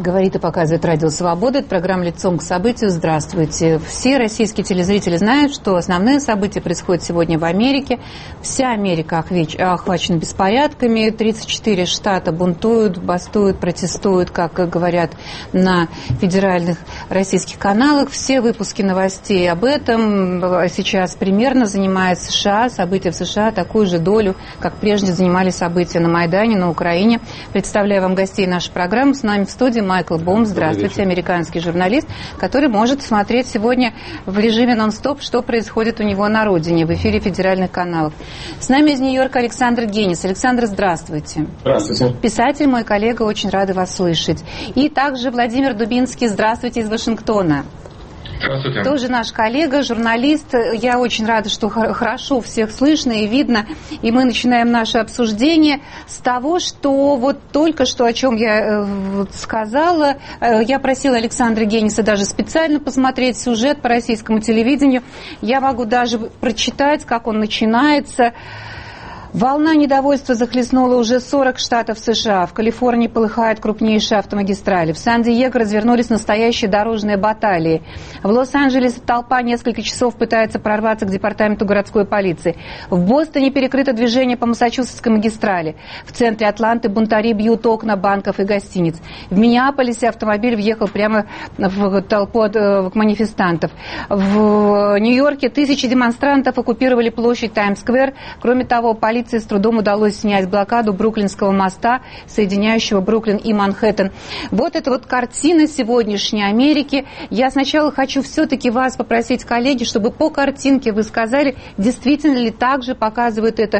Говорит и показывает Радио Свобода. Это программа «Лицом к событию». Здравствуйте. Все российские телезрители знают, что основные события происходят сегодня в Америке. Вся Америка охвачена беспорядками. 34 штата бунтуют, бастуют, протестуют, как говорят на федеральных российских каналах. Все выпуски новостей об этом сейчас примерно занимает США. События в США такую же долю, как прежде занимали события на Майдане, на Украине. Представляю вам гостей нашей программы. С нами в студии Майкл Бом, здравствуйте, американский журналист, который может смотреть сегодня в режиме нон-стоп, что происходит у него на родине, в эфире федеральных каналов. С нами из Нью-Йорка Александр Генис. Александр, здравствуйте. Здравствуйте. Писатель, мой коллега, очень рада вас слышать. И также Владимир Дубинский, здравствуйте, из Вашингтона. Здравствуйте. Тоже наш коллега, журналист. Я очень рада, что хорошо всех слышно и видно. И мы начинаем наше обсуждение с того, что вот только что, о чем я сказала. Я просила Александра Гениса даже специально посмотреть сюжет по российскому телевидению. Я могу даже прочитать, как он начинается. Волна недовольства захлестнула уже 40 штатов США. В Калифорнии полыхают крупнейшие автомагистрали. В Сан-Диего развернулись настоящие дорожные баталии. В Лос-Анджелесе толпа несколько часов пытается прорваться к департаменту городской полиции. В Бостоне перекрыто движение по Массачусетской магистрали. В центре Атланты бунтари бьют окна банков и гостиниц. В Миннеаполисе автомобиль въехал прямо в толпу манифестантов. В Нью-Йорке тысячи демонстрантов оккупировали площадь Таймс-сквер. Кроме того, полиции с трудом удалось снять блокаду Бруклинского моста, соединяющего Бруклин и Манхэттен. Вот это вот картина сегодняшней Америки. Я сначала хочу все-таки вас попросить, коллеги, чтобы по картинке вы сказали, действительно ли так же показывают это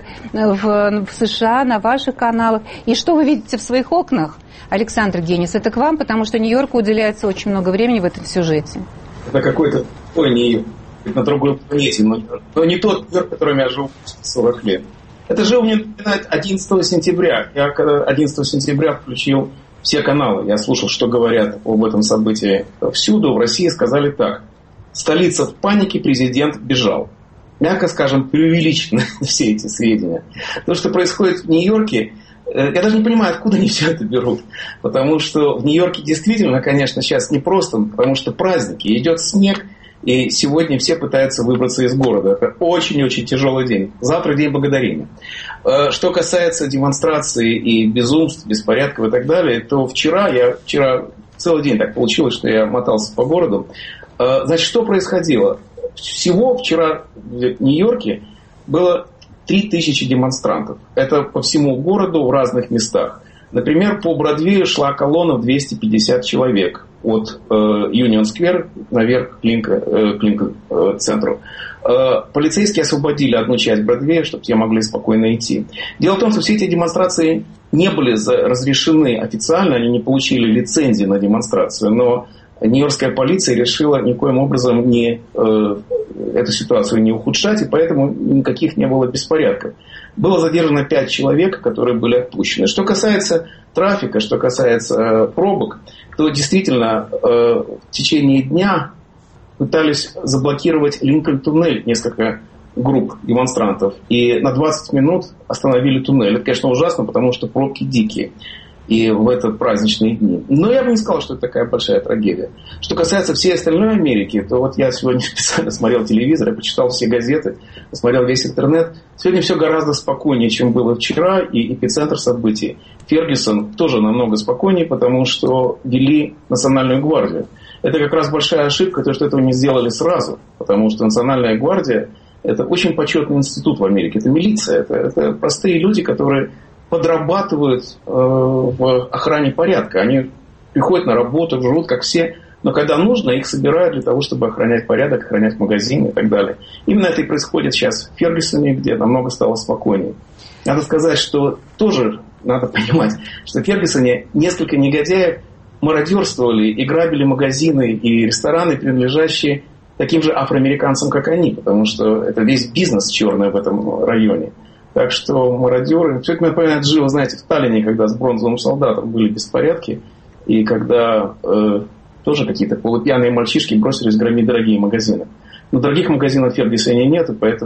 в США, на ваших каналах. И что вы видите в своих окнах? Александр Генис, это к вам, потому что Нью-Йорку уделяется очень много времени в этом сюжете. Это какой-то Нью-Йорк на другой планете, но не тот Нью-Йорк, в котором я живу 40 лет. Это же мне напоминает 11 сентября. Я 11 сентября включил все каналы. Я слушал, что говорят об этом событии всюду. В России сказали так. Столица в панике, президент бежал. Мягко скажем, преувеличены все эти сведения. То, что происходит в Нью-Йорке, я даже не понимаю, откуда они все это берут. Потому что в Нью-Йорке действительно, конечно, сейчас непросто, потому что праздники. Идет снег. И сегодня все пытаются выбраться из города. Это очень-очень тяжелый день. Завтра день благодарения. Что касается демонстраций и безумств, беспорядков и так далее, то вчера целый день так получилось, что я мотался по городу. Значит, что происходило? Всего вчера в Нью-Йорке было 3000 демонстрантов. Это по всему городу в разных местах. Например, по Бродвею шла колонна в 250 человек от Юнион-сквер наверх к Линкольн-центру. Полицейские освободили одну часть Бродвея, чтобы все могли спокойно идти. Дело в том, что все эти демонстрации не были разрешены официально, они не получили лицензии на демонстрацию, но нью-йоркская полиция решила никоим образом эту ситуацию не ухудшать, и поэтому никаких не было беспорядков. Было задержано 5 человек, которые были отпущены. Что касается трафика, что касается пробок, то действительно в течение дня пытались заблокировать Линкольн-туннель несколько групп демонстрантов. И на 20 минут остановили туннель. Это, конечно, ужасно, потому что пробки дикие. И в этот праздничные дни. Но я бы не сказал, что это такая большая трагедия. Что касается всей остальной Америки, то вот я сегодня специально смотрел телевизор, я почитал все газеты, посмотрел весь интернет. Сегодня все гораздо спокойнее, чем было вчера, и эпицентр событий. Фергюсон тоже намного спокойнее, потому что ввели Национальную гвардию. Это как раз большая ошибка, то, что этого не сделали сразу. Потому что Национальная гвардия – это очень почетный институт в Америке. Это милиция, это простые люди, которые подрабатывают в охране порядка. Они приходят на работу, живут как все, но когда нужно, их собирают для того, чтобы охранять порядок, охранять магазины и так далее. Именно это и происходит сейчас в Фергюсоне, где намного стало спокойнее. Надо сказать, что тоже надо понимать, что в Фергюсоне несколько негодяев мародерствовали и грабили магазины и рестораны, принадлежащие таким же афроамериканцам, как они, потому что это весь бизнес черный в этом районе. Так что мародеры... Все это напоминает живо, знаете, в Таллине, когда с бронзовым солдатом были беспорядки, и когда тоже какие-то полупьяные мальчишки бросились громить дорогие магазины. Но дорогих магазинов в Фергюсоне нет, и поэтому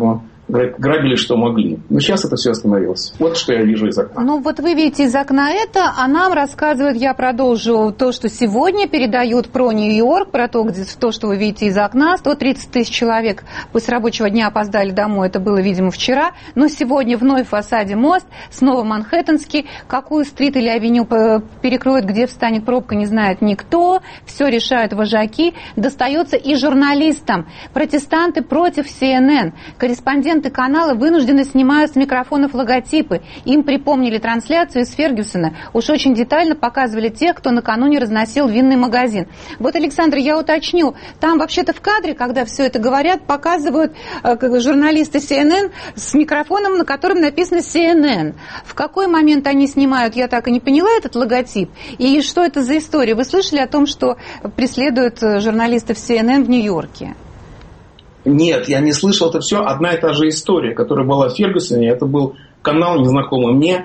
грабили, что могли. Но сейчас это все остановилось. Вот что я вижу из окна. Ну, вот вы видите из окна это, а нам рассказывают, я продолжу то, что сегодня передают про Нью-Йорк, про то, что вы видите из окна. 130 тысяч человек после рабочего дня опоздали домой. Это было, видимо, вчера. Но сегодня вновь в осаде мост, снова Манхэттенский. Какую стрит или авеню перекроют, где встанет пробка, не знает никто. Все решают вожаки. Достается и журналистам. Протестанты против CNN. Корреспонденты канала вынуждены снимать с микрофонов логотипы. Им припомнили трансляцию из Фергюсона. Уж очень детально показывали тех, кто накануне разносил винный магазин. Вот, Александр, я уточню. Там вообще-то в кадре, когда все это говорят, показывают журналисты CNN с микрофоном, на котором написано CNN. В какой момент они снимают, я так и не поняла этот логотип. И что это за история? Вы слышали о том, что преследуют журналистов CNN в Нью-Йорке? Нет, я не слышал это все. Одна и та же история, которая была в Фергюсоне. Это был канал незнакомый мне.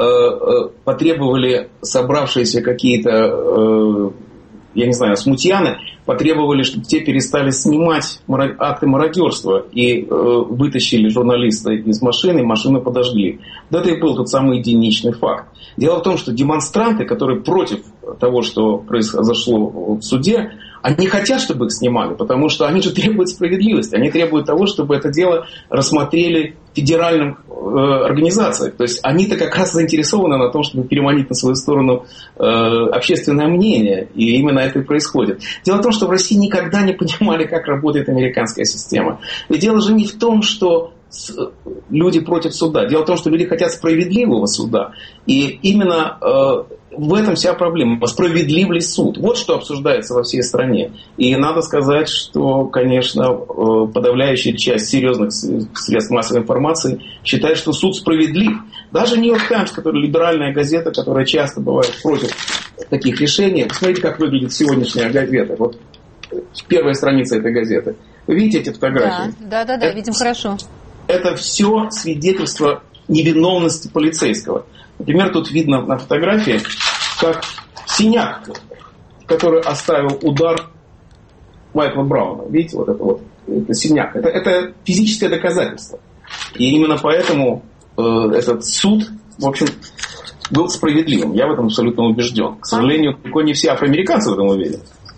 Потребовали собравшиеся какие-то, я не знаю, смутьяны, потребовали, чтобы те перестали снимать акты мародерства и вытащили журналиста из машины, машину подожгли. Вот это и был тот самый единичный факт. Дело в том, что демонстранты, которые против того, что произошло в суде, они хотят, чтобы их снимали, потому что они же требуют справедливости. Они требуют того, чтобы это дело рассмотрели в федеральных организациях. То есть они-то как раз заинтересованы на том, чтобы переманить на свою сторону общественное мнение. И именно это и происходит. Дело в том, что в России никогда не понимали, как работает американская система. И дело же не в том, что люди против суда. Дело в том, что люди хотят справедливого суда. И именно в этом вся проблема. Справедлив ли суд? Вот что обсуждается во всей стране. И надо сказать, что, конечно, подавляющая часть серьезных средств массовой информации считает, что суд справедлив. Даже Нью-Йорк Таймс, которая либеральная газета, которая часто бывает против таких решений. Посмотрите, как выглядит сегодняшняя газета. Вот первая страница этой газеты. Вы видите эти фотографии? Да, видим хорошо. Это все свидетельство невиновности полицейского. Например, тут видно на фотографии, как синяк, который оставил удар Майкла Брауна. Видите, вот это синяк. Это физическое доказательство. И именно поэтому этот суд, в общем, был справедливым. Я в этом абсолютно убежден. К сожалению, далеко не все афроамериканцы в этом уверены.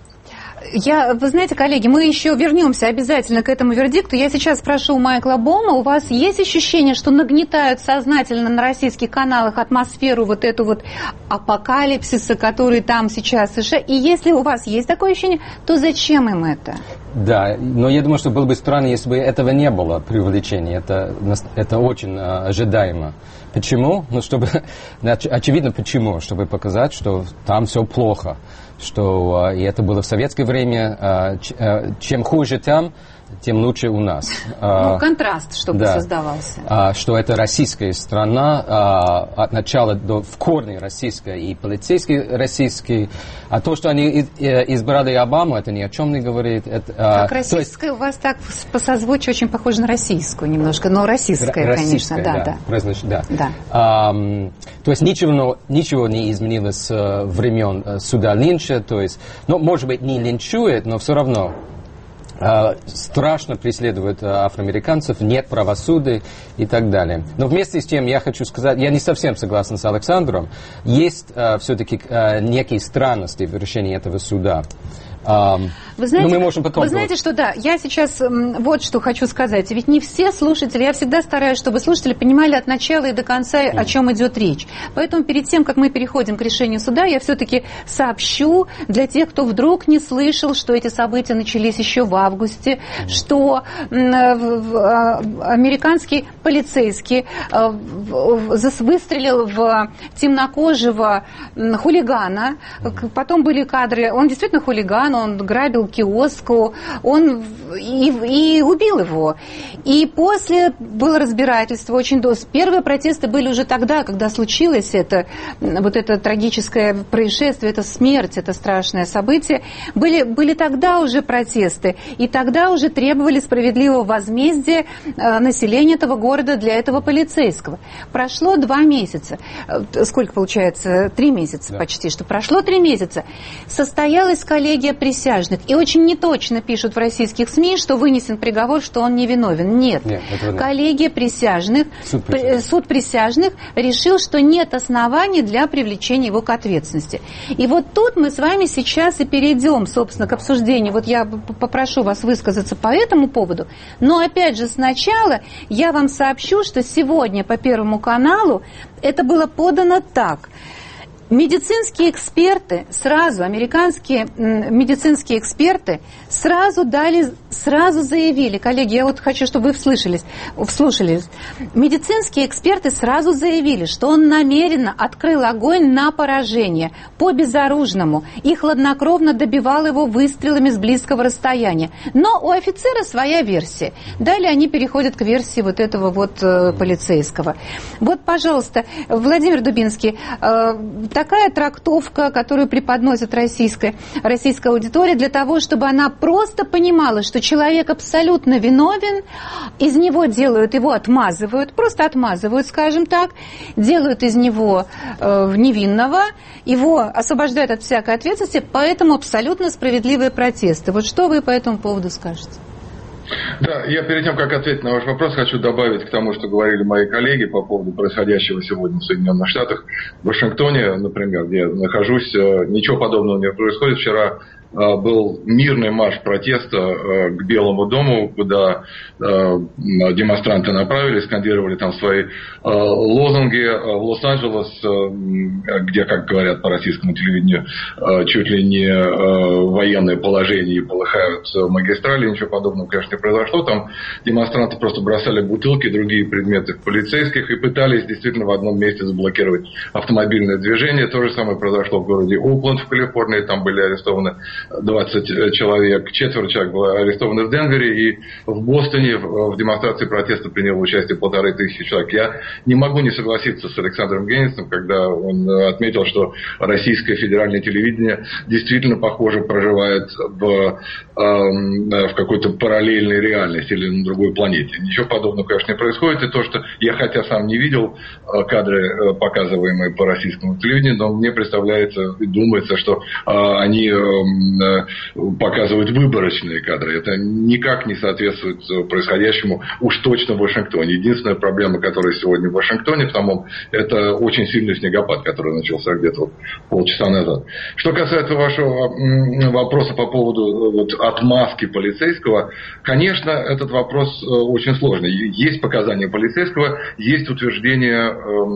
Вы знаете, коллеги, мы еще вернемся обязательно к этому вердикту. Я сейчас спрошу у Майкла Бома, у вас есть ощущение, что нагнетают сознательно на российских каналах атмосферу вот эту вот апокалипсиса, который там сейчас в США? И если у вас есть такое ощущение, то зачем им это? Да, но я думаю, что было бы странно, если бы этого не было преувеличения. Это очень ожидаемо. Почему? Очевидно, почему? Чтобы показать, что там все плохо. И это было в советское время. Чем хуже там, тем лучше у нас. Контраст, чтобы создавался. Что это российская страна, от начала до в корне российская и полицейский российский. А то, что они избрали Обаму, это ни о чем не говорит. Как российская, у вас так по созвучию очень похоже на российскую немножко, но российская, конечно. Да. То есть ничего не изменилось с времен суда Линча. То есть, может быть, не линчует, но все равно страшно преследуют афроамериканцев, нет правосудия и так далее. Но вместе с тем я хочу сказать, я не совсем согласен с Александром, есть все-таки некие странности в решении этого суда. Вы знаете, что да, я сейчас вот что хочу сказать. Ведь не все слушатели, я всегда стараюсь, чтобы слушатели понимали от начала и до конца, о чем идет речь. Поэтому перед тем, как мы переходим к решению суда, я все-таки сообщу для тех, кто вдруг не слышал, что эти события начались еще в августе, что американский полицейский выстрелил в темнокожего хулигана. Потом были кадры, он действительно хулиган, он грабил киоск, он и убил его. И после было разбирательство очень долго. Первые протесты были уже тогда, когда случилось это трагическое происшествие, это смерть, это страшное событие. Были тогда уже протесты, и тогда уже требовали справедливого возмездия населения этого города для этого полицейского. Прошло 2 месяца. Сколько получается? 3 месяца почти, что прошло 3 месяца. Состоялась коллегия присяжных. И очень неточно пишут в российских СМИ, что вынесен приговор, что он невиновен. Нет. Коллегия присяжных, суд присяжных решил, что нет оснований для привлечения его к ответственности. И вот тут мы с вами сейчас и перейдем, собственно, к обсуждению. Вот я попрошу вас высказаться по этому поводу. Но опять же сначала я вам сообщу, что сегодня по Первому каналу это было подано так. Медицинские эксперты сразу, американские медицинские эксперты сразу заявили, коллеги, я вот хочу, чтобы вы вслушались. Медицинские эксперты сразу заявили, что он намеренно открыл огонь на поражение по безоружному и хладнокровно добивал его выстрелами с близкого расстояния. Но у офицера своя версия. Далее они переходят к версии вот этого вот полицейского. Вот, пожалуйста, Владимир Дубинский, такая трактовка, которую преподносит российская аудитория, для того, чтобы она просто понимала, что человек абсолютно виновен, из него его отмазывают, просто отмазывают, скажем так, делают из него невинного, его освобождают от всякой ответственности, поэтому абсолютно справедливые протесты. Вот что вы по этому поводу скажете? Да, я перед тем, как ответить на ваш вопрос, хочу добавить к тому, что говорили мои коллеги по поводу происходящего сегодня в Соединенных Штатах. В Вашингтоне, например, где я нахожусь, ничего подобного не происходит. Вчера был мирный марш протеста к Белому дому, куда демонстранты направились, скандировали там свои лозунги. В Лос-Анджелес, где, как говорят по российскому телевидению, чуть ли не военное положение и полыхают магистрали, ничего подобного, конечно, не произошло. Там демонстранты просто бросали бутылки и другие предметы в полицейских и пытались действительно в одном месте заблокировать автомобильное движение. То же самое произошло в городе Окленд в Калифорнии, там были арестованы 20 человек, 4 человек было арестованы в Денвере, и в Бостоне в демонстрации протеста приняло участие 1500 человек. Я не могу не согласиться с Александром Генисом, когда он отметил, что российское федеральное телевидение действительно, похоже, проживает в какой-то параллельной реальности или на другой планете. Ничего подобного, конечно, не происходит. И то, что я, хотя сам не видел кадры, показываемые по российскому телевидению, но мне представляется и думается, что они показывают выборочные кадры. Это никак не соответствует происходящему уж точно в Вашингтоне. Единственная проблема, которая сегодня в Вашингтоне, это очень сильный снегопад, который начался где-то полчаса назад. Что касается вашего вопроса по поводу отмазки полицейского, конечно, этот вопрос очень сложный. Есть показания полицейского, есть утверждение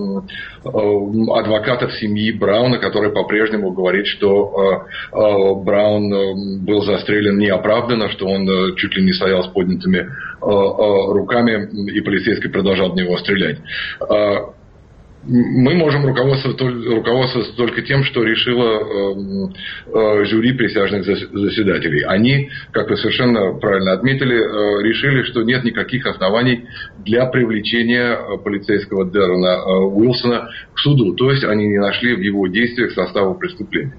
адвокатов семьи Брауна, который по-прежнему говорит, что Браун был застрелен неоправданно, что он чуть ли не стоял с поднятыми руками, и полицейский продолжал в него стрелять. Мы можем руководствоваться только тем, что решило жюри присяжных заседателей. Они, как вы совершенно правильно отметили, решили, что нет никаких оснований для привлечения полицейского Дэрона Уилсона к суду. То есть они не нашли в его действиях состава преступления.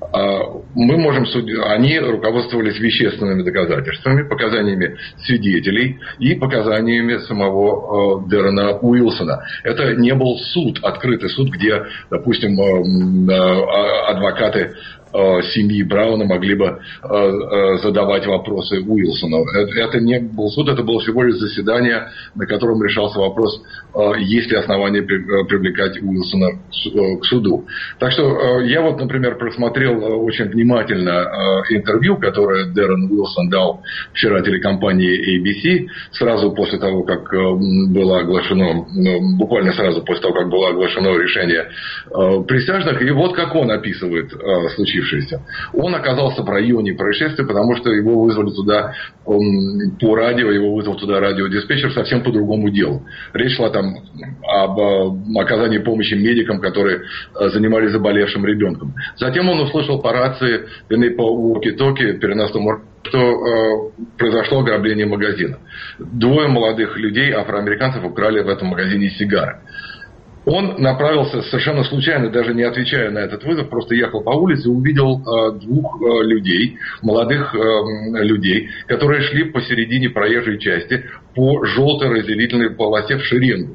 Они руководствовались вещественными доказательствами, показаниями свидетелей и показаниями самого Дэрона Уилсона. Это не был суд, открытый суд, где, допустим, адвокаты семьи Брауна могли бы задавать вопросы Уилсону. Это не был суд, это было всего лишь заседание, на котором решался вопрос, есть ли основания привлекать Уилсона к суду. Так что я например, просмотрел очень внимательно интервью, которое Дэрон Уилсон дал вчера телекомпании ABC, сразу после того, как было оглашено, буквально сразу после того, как было оглашено решение присяжных, и вот как он описывает случившееся. Он оказался в районе происшествия, потому что его вызвали туда по радио, его вызвал туда радиодиспетчер совсем по другому делу. Речь шла там об оказании помощи медикам, которые занимались заболевшим ребенком. Затем он услышал по рации, по уоки-токи, переносному, что произошло ограбление магазина. 2 молодых людей, афроамериканцев, украли в этом магазине сигары. Он направился совершенно случайно, даже не отвечая на этот вызов, просто ехал по улице и увидел 2 людей, молодых людей, которые шли посередине проезжей части по желтой разделительной полосе в шеренгу.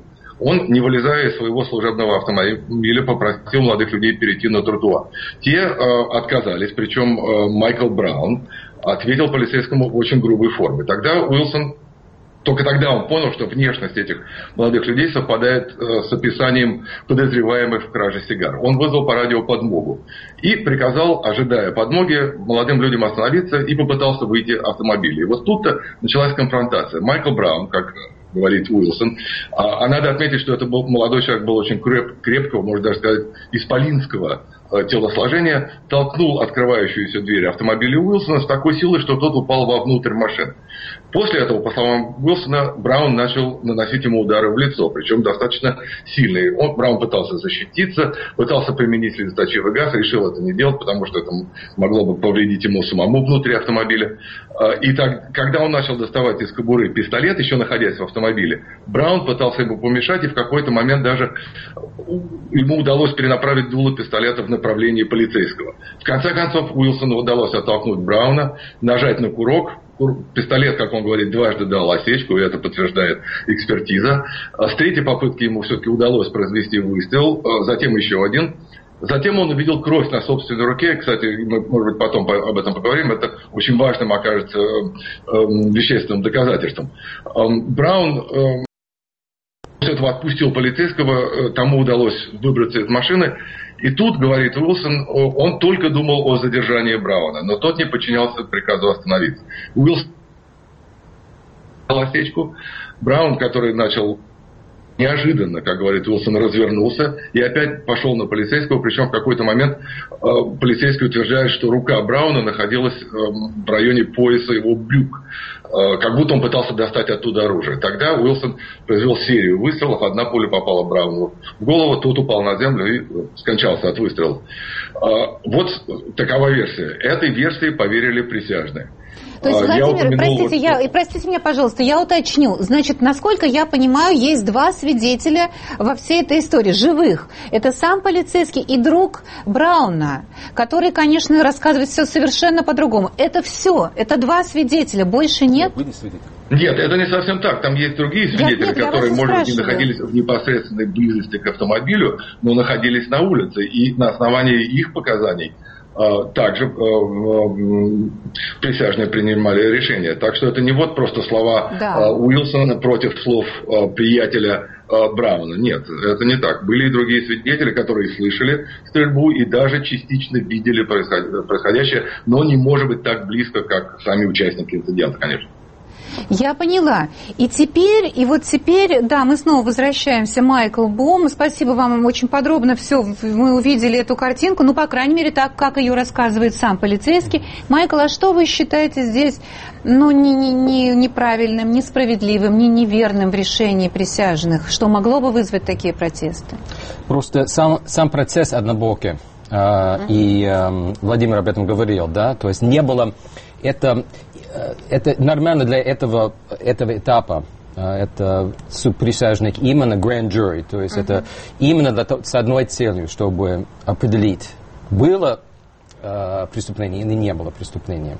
он, не вылезая из своего служебного автомобиля, попросил молодых людей перейти на тротуар. Те отказались, причем Майкл Браун ответил полицейскому в очень грубой форме. Тогда Уилсон, только тогда он понял, что внешность этих молодых людей совпадает с описанием подозреваемых в краже сигар. Он вызвал по радио подмогу и приказал, ожидая подмоги, молодым людям остановиться, и попытался выйти из автомобиля. И вот тут-то началась конфронтация. Майкл Браун, как говорит Уилсон, а надо отметить, что это был молодой человек, был очень крепкого, можно даже сказать, исполинского телосложения, толкнул открывающуюся дверь автомобиля Уилсона с такой силой, что тот упал вовнутрь машины. После этого, по словам Уилсона, Браун начал наносить ему удары в лицо, причем достаточно сильные. Браун пытался защититься, пытался применить слезоточивый газ, решил это не делать, потому что это могло бы повредить ему самому внутри автомобиля. И так, когда он начал доставать из кобуры пистолет, еще находясь в автомобиле, Браун пытался ему помешать, и в какой-то момент даже ему удалось перенаправить дуло пистолета в направлении полицейского. В конце концов, Уилсону удалось оттолкнуть Брауна, нажать на курок. Пистолет, как он говорит, дважды дал осечку, и это подтверждает экспертиза. С третьей попытки ему все-таки удалось произвести выстрел, затем еще один. Затем он увидел кровь на собственной руке. Кстати, мы, может быть, потом об этом поговорим. Это очень важным окажется вещественным доказательством. Браун после этого отпустил полицейского, тому удалось выбраться из машины. И тут, говорит Уилсон, он только думал о задержании Брауна, но тот не подчинялся приказу остановиться. Уилсон дал осечку. Браун, который начал неожиданно, как говорит Уилсон, развернулся и опять пошел на полицейского, причем в какой-то момент полицейский утверждает, что рука Брауна находилась в районе пояса его брюк, как будто он пытался достать оттуда оружие. Тогда Уилсон произвел серию выстрелов, одна пуля попала Брауну в голову, тот упал на землю и скончался от выстрела. Вот такова версия. Этой версии поверили присяжные. То есть, Владимир, простите меня, пожалуйста, я уточню. Значит, насколько я понимаю, есть два свидетеля во всей этой истории, живых. Это сам полицейский и друг Брауна, который, конечно, рассказывает все совершенно по-другому. Это все, это два свидетеля, больше нет? Нет, это не совсем так. Там есть другие свидетели, которые, может быть, не находились в непосредственной близости к автомобилю, но находились на улице. И на основании их показаний также присяжные принимали решение. Так что это не вот просто слова Уилсона против слов приятеля Брауна. Нет, это не так. Были и другие свидетели, которые слышали стрельбу и даже частично видели происходящее, но не может быть так близко, как сами участники инцидента, конечно. Я поняла. И вот теперь, да, мы снова возвращаемся. Майкл Бом. Спасибо вам, очень подробно все. Мы увидели эту картинку, ну, по крайней мере, так, как ее рассказывает сам полицейский. Майкл, а что вы считаете здесь, ну, неправильным, несправедливым, неверным в решении присяжных? Что могло бы вызвать такие протесты? Просто сам процесс однобокий. И Владимир об этом говорил, да, то есть не было это нормально для этого этапа. Это суд присяжных именно grand jury, то есть это именно с одной целью, чтобы определить, было преступление или не было преступления.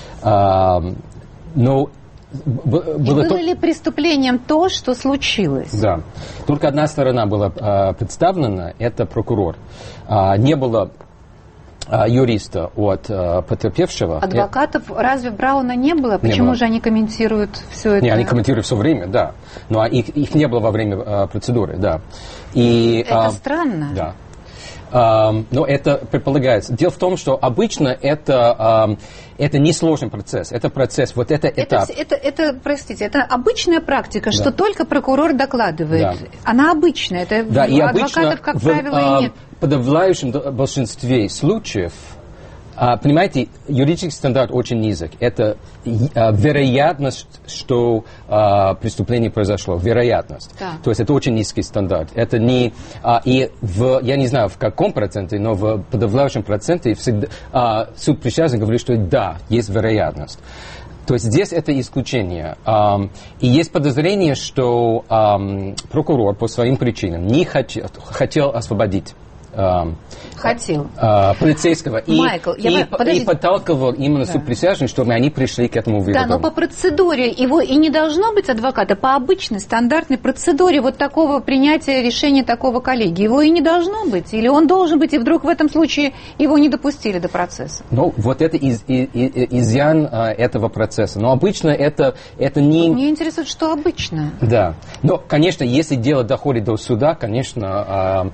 Но было ли преступлением то, что случилось? Да. Только одна сторона была представлена, это прокурор. Не было юриста от потерпевшего. Адвокатов разве Брауна не было? Почему же они комментируют все это? Не, они комментируют все время, да. Но их не было во время процедуры, да. И, это странно. Да. Но это предполагается. Дело в том, что обычно это несложный процесс. Это процесс, вот это этап. Простите, это обычная практика, что только прокурор докладывает. Да. Она обычная. Это да, и адвокатов, обычно как правило, и нет. В подавляющем большинстве случаев, понимаете, юридический стандарт очень низок. Это вероятность, что преступление произошло. Вероятность. Да. То есть это очень низкий стандарт. Это не... я не знаю, в каком проценте, но в подавляющем проценте всегда суд присяжных говорит, что да, есть вероятность. То есть здесь это исключение. И есть подозрение, что прокурор по своим причинам не хотел освободить хотел полицейского Майкл, и подталкивал именно суд присяжных, чтобы они пришли к этому выводу. Да, но по процедуре его и не должно быть адвоката, по обычной стандартной процедуре вот такого принятия решения такого коллегии. Его и не должно быть, или он должен быть, и вдруг в этом случае его не допустили до процесса. Ну, вот это изъян этого процесса. Но обычно это не... Мне интересует, что обычно. Да. Но, конечно, если дело доходит до суда, конечно,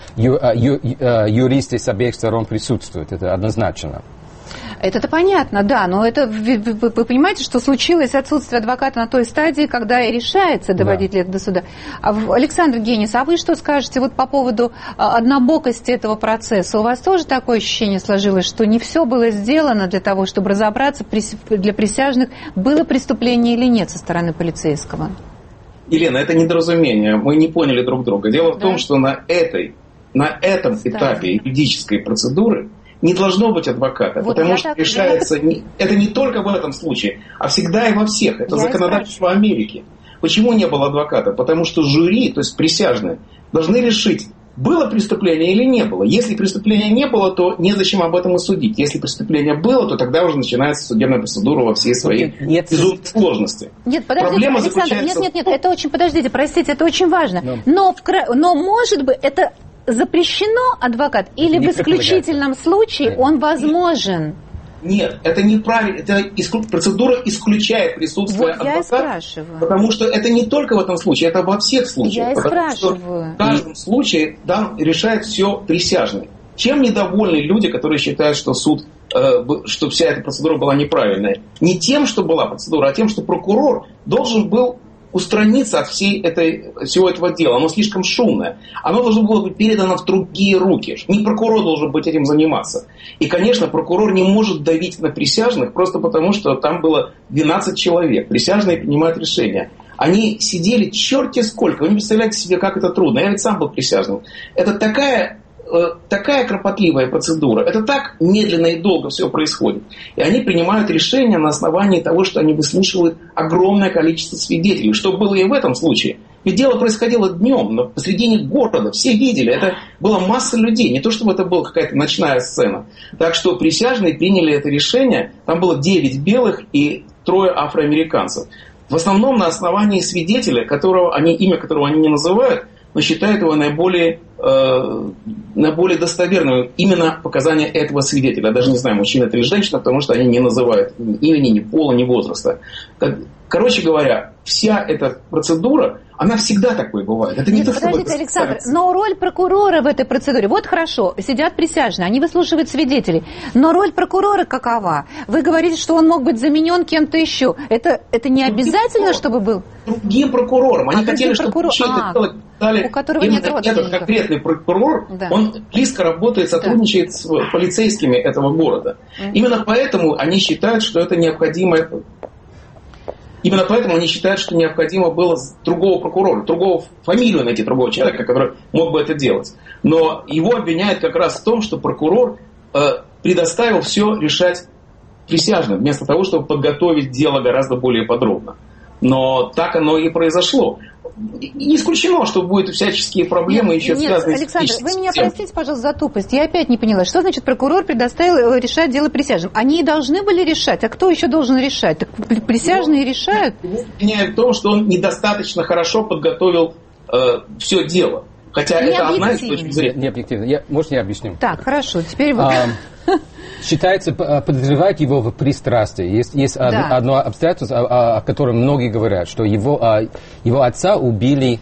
юристы с обеих сторон присутствуют. Это однозначно. Это понятно, да, но это вы понимаете, что случилось отсутствие адвоката на той стадии, когда решается доводить ли это до суда. Александр Генис, а вы что скажете вот по поводу однобокости этого процесса? У вас тоже такое ощущение сложилось, что не все было сделано для того, чтобы разобраться для присяжных, было преступление или нет со стороны полицейского? Елена, это недоразумение, мы не поняли друг друга. Дело в том, что на этом этапе юридической процедуры не должно быть адвоката, вот потому что решается... Это не только в этом случае, а всегда и во всех. Это законодательство Америки. Почему не было адвоката? Потому что жюри, то есть присяжные, должны решить, было преступление или не было. Если преступления не было, то незачем об этом и судить. Если преступление было, то тогда уже начинается судебная процедура во всей своей безумной сложности. Нет, подождите, проблема Александр, заключается... нет, это очень, подождите, простите, это очень важно. Но может быть, это запрещено адвокат или в исключительном случае он возможен? Нет, это неправильно. Процедура исключает присутствие адвоката. Я и спрашиваю. Потому что это не только в этом случае, это во всех случаях. Я и спрашиваю. В каждом случае решает все присяжный. Чем недовольны люди, которые считают, что что вся эта процедура была неправильная? Не тем, что была процедура, а тем, что прокурор должен был устраниться от всего этого дела. Оно слишком шумное. Оно должно было быть передано в другие руки. Не прокурор должен быть этим заниматься. И, конечно, прокурор не может давить на присяжных просто потому, что там было 12 человек. Присяжные принимают решения. Они сидели черти сколько. Вы не представляете себе, как это трудно. Я ведь сам был присяжным. Это такая кропотливая процедура. Это так медленно и долго все происходит. И они принимают решения на основании того, что они выслушивают огромное количество свидетелей. Что было и в этом случае. Ведь дело происходило днем, посредине города. Все видели. Это была масса людей. Не то, чтобы это была какая-то ночная сцена. Так что присяжные приняли это решение. Там было 9 белых и 3 афроамериканцев. В основном на основании свидетеля, имя которого они не называют, но считают его наиболее достоверным именно показания этого свидетеля. Я даже не знаю, мужчина это или женщина, потому что они не называют имени, ни пола, ни возраста. Короче говоря, вся эта процедура, она всегда такой бывает. Это не то, подождите, Александр, но роль прокурора в этой процедуре, вот хорошо, сидят присяжные, они выслушивают свидетелей, но роль прокурора какова? Вы говорите, что он мог быть заменен кем-то еще. Это не обязательно, чтобы был? Другим прокурором. Они хотели, чтобы у которого нет родственников. Этот конкретный прокурор, он близко работает, сотрудничает с полицейскими этого города. Именно поэтому они считают, что это необходимо. Именно поэтому они считают, что необходимо было другого прокурора, фамилию найти другого человека, который мог бы это делать. Но его обвиняют как раз в том, что прокурор предоставил все решать присяжным, вместо того, чтобы подготовить дело гораздо более подробно. Но так оно и произошло. Не исключено, что будут всяческие проблемы связанные Александр, вы меня простите, пожалуйста, за тупость. Я опять не поняла, что значит прокурор предоставил решать дело присяжным. Они и должны были решать, а кто еще должен решать? Так присяжные решают? Обвиняют в том, что он недостаточно хорошо подготовил все дело. Хотя это одна из точек зрения. Не объективно. Может, я объясню? Так, хорошо. Теперь вы... Считается, подозревать его в пристрастии. Есть одно обстоятельство, о котором многие говорят, что его отца убили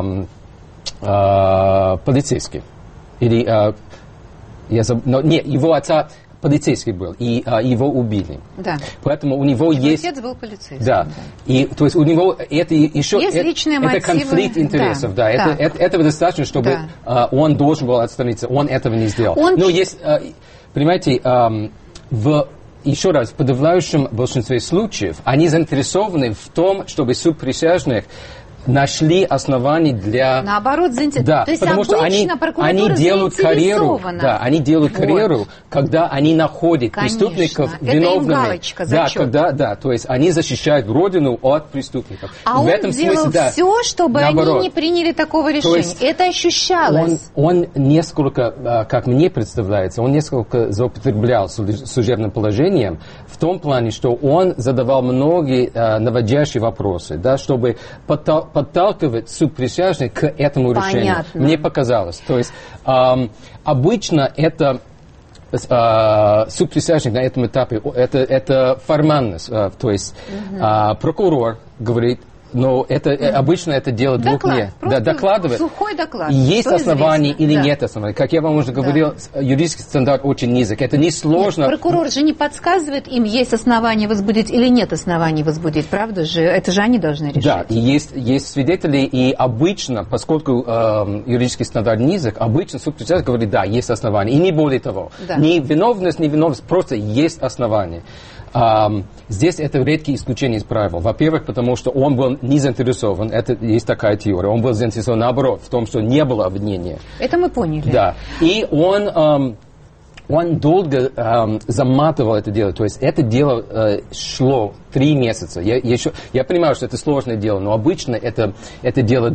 полицейские. Его отца полицейский был, и его убили. Да. Поэтому у него есть... Отец был полицейским. Да. И, то есть у него это еще... Есть личные мотивы. Это конфликт интересов, да. Этого достаточно, чтобы он должен был отстраниться. Он этого не сделал. Но есть... Понимаете, еще раз, в подавляющем большинстве случаев они заинтересованы в том, чтобы суд присяжных нашли оснований для... Наоборот, да, то есть потому что они делают карьеру, да, они делают карьеру, когда они находят преступников виновными. Это им галочка, зачет. Да, то есть они защищают родину от преступников. А в этом делал все, чтобы наоборот. Они не приняли такого решения. Есть это ощущалось. Он несколько, как мне представляется, он несколько злоупотреблял служебным положением в том плане, что он задавал многие наводящие вопросы, да, чтобы подталкивать суд присяжных к этому решению. Мне показалось. То есть обычно это суд присяжных на этом этапе это формальность. То есть прокурор говорит, но это обычно это дело двух дней. Да, докладывает. Сухой доклад. Есть основания или нет оснований. Как я вам уже говорил, юридический стандарт очень низок. Это несложно. Нет, прокурор же не подсказывает им, есть основания возбудить или нет оснований возбудить, правда же? Это же они должны решить. Да, и есть свидетели, и обычно, поскольку юридический стандарт низок, обычно суд присяжных говорит, да, есть основания. И не более того. Да. Ни виновность, просто есть основания. Здесь это редкие исключения из правил. Во-первых, потому что он был не заинтересован, это есть такая теория, он был заинтересован наоборот, в том, что не было обвинения. Это мы поняли. Да. И он долго заматывал это дело, то есть это дело шло 3 месяца. Я понимаю, что это сложное дело, но обычно это дело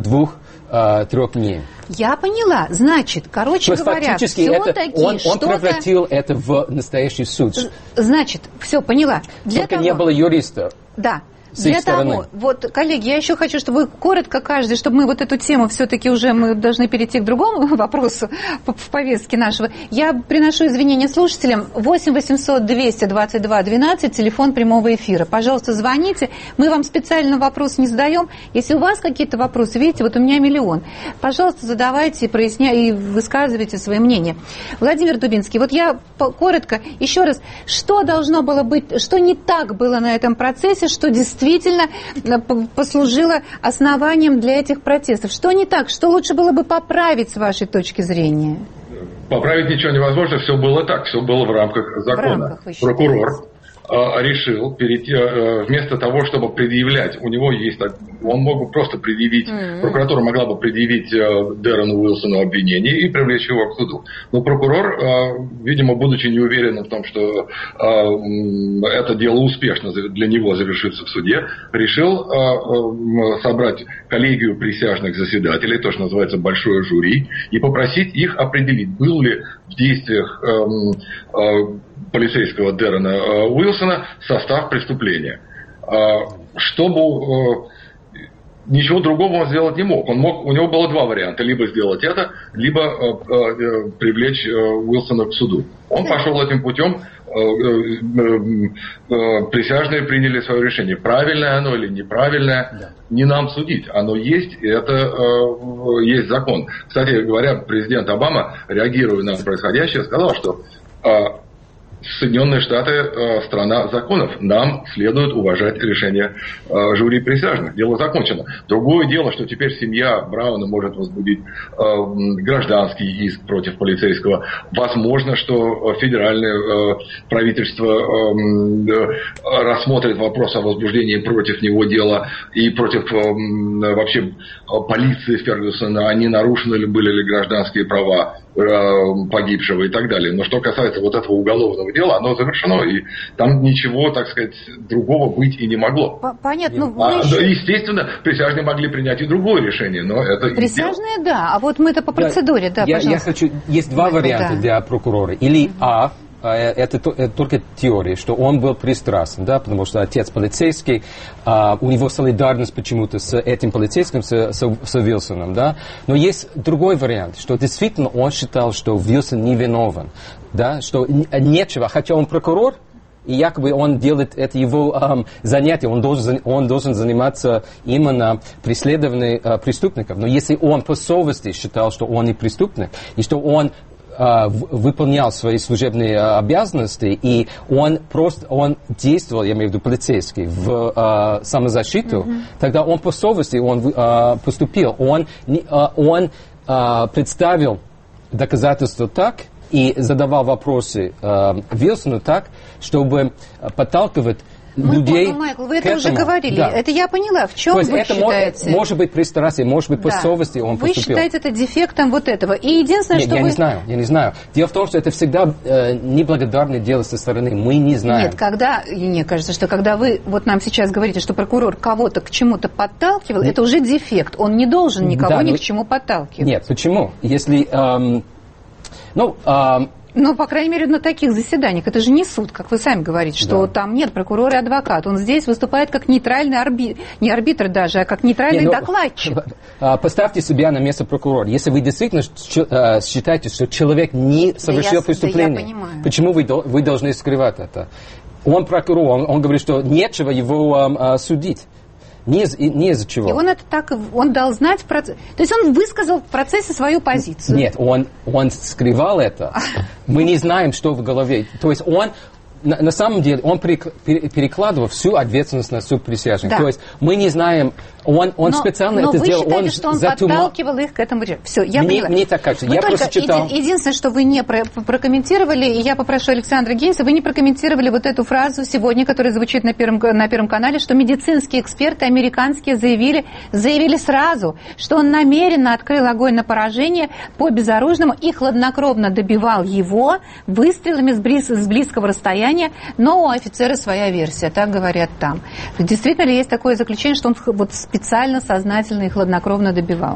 2-3 дней. Я поняла. Значит, короче говоря, все-таки он превратил это в настоящий суд. Значит, все, поняла. Только не было юриста. Да. Для того, вот, коллеги, я еще хочу, чтобы вы коротко каждый, чтобы мы вот эту тему все-таки уже мы должны перейти к другому вопросу в повестке нашего. Я приношу извинения слушателям. 8 800 222 12, телефон прямого эфира. Пожалуйста, звоните. Мы вам специально вопрос не задаем. Если у вас какие-то вопросы, видите, вот у меня миллион. Пожалуйста, задавайте, и высказывайте свои мнения. Владимир Дубинский, вот я коротко, еще раз, что должно было быть, что не так было на этом процессе, что действительно послужило основанием для этих протестов. Что не так? Что лучше было бы поправить с вашей точки зрения? Поправить ничего невозможно, все было так, все было в рамках закона. Прокурор решил перейти, вместо того, чтобы предъявлять, у него есть, он мог бы просто предъявить, прокуратура могла бы предъявить Дэрону Уилсону обвинение и привлечь его к суду. Но прокурор, видимо, будучи неуверенным в том, что это дело успешно для него завершится в суде, решил собрать коллегию присяжных заседателей, то, что называется большое жюри, и попросить их определить, был ли в действиях полицейского Дэрона Уилсона состав преступления. Чтобы ничего другого он сделать не мог. У него было 2 варианта. Либо сделать это, либо привлечь Уилсона к суду. Он пошел этим путем. Присяжные приняли свое решение. Правильное оно или неправильное, не нам судить. Оно есть, и это есть закон. Кстати говоря, президент Обама, реагируя на происходящее, сказал, что Соединенные Штаты – страна законов. Нам следует уважать решение жюри присяжных. Дело закончено. Другое дело, что теперь семья Брауна может возбудить гражданский иск против полицейского. Возможно, что федеральное правительство рассмотрит вопрос о возбуждении против него дела и против вообще полиции Фергюсона. Они нарушены ли были ли гражданские права погибшего и так далее. Но что касается вот этого уголовного дела, оно завершено, и там ничего, так сказать, другого быть и не могло. Понятно. Естественно, присяжные могли принять и другое решение, но это... Присяжные, да, а вот мы-то по процедуре, пожалуйста. Я хочу... Есть 2 варианта для прокурора. Или это только теория, что он был пристрастен, да, потому что отец полицейский, у него солидарность почему-то с этим полицейским, с Уилсоном, да. Но есть другой вариант, что действительно он считал, что Уилсон невиновен, да, что нечего, хотя он прокурор, и якобы он делает это его занятие, он должен заниматься именно преследованием преступников. Но если он по совести считал, что он не преступник, и что он выполнял свои служебные обязанности, и он действовал, я имею в виду полицейский, в самозащиту, тогда он по совести поступил. Он представил доказательства так и задавал вопросы Уилсону так, чтобы подталкивать людей. Майкл, вы это уже говорили. Да. Это я поняла. В чем вы считаете? Может быть пристрастие, может быть по совести он поступил. Вы считаете это дефектом вот этого? И единственное, что я не знаю. Дело в том, что это всегда неблагодарное дело со стороны. Мы не знаем. Нет, мне кажется, что когда вы вот нам сейчас говорите, что прокурор кого-то к чему-то подталкивал, это уже дефект. Он не должен никого ни к чему подталкивать. Нет, почему? Если... Ну, по крайней мере, на таких заседаниях. Это же не суд, как вы сами говорите, что там нет прокурора и адвокат. Он здесь выступает как нейтральный не арбитр даже, а как нейтральный докладчик. Поставьте себя на место прокурора. Если вы действительно считаете, что человек не совершил преступление, почему вы должны скрывать это? Он прокурор, он говорит, что нечего его судить. Не из-за чего. И он дал знать в процессе. То есть он высказал в процессе свою позицию. Нет, он скрывал это. Мы не знаем, что в голове. То есть он, на самом деле, он перекладывал всю ответственность на суд присяжных. Да. То есть мы не знаем, он специально это сделал. Но вы считаете, что он подталкивал их к этому? Все, я поняла. Мне так кажется. Я просто читал. Единственное, что вы не прокомментировали, и я попрошу Александра Гейнса, вы не прокомментировали вот эту фразу сегодня, которая звучит на Первом канале, что медицинские эксперты американские заявили сразу, что он намеренно открыл огонь на поражение по безоружному и хладнокровно добивал его выстрелами с близкого расстояния, но у офицера своя версия, так говорят там. Действительно ли есть такое заключение, что он вот специально, сознательно и хладнокровно добивал?